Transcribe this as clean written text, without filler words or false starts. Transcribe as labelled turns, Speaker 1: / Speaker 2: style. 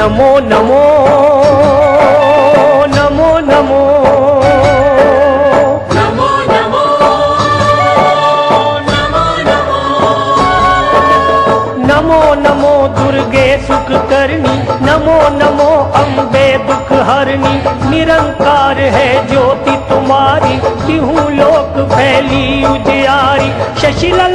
Speaker 1: नमो नमो नमो नमो
Speaker 2: नमो नमो नमो नमो
Speaker 1: नमो नमो दुर्गे सुख करनी, नमो नमो अम्बे दुख हरनी। निरंकार है ज्योति तुम्हारी, तिहु लोक फैली उजियारी। शशिलला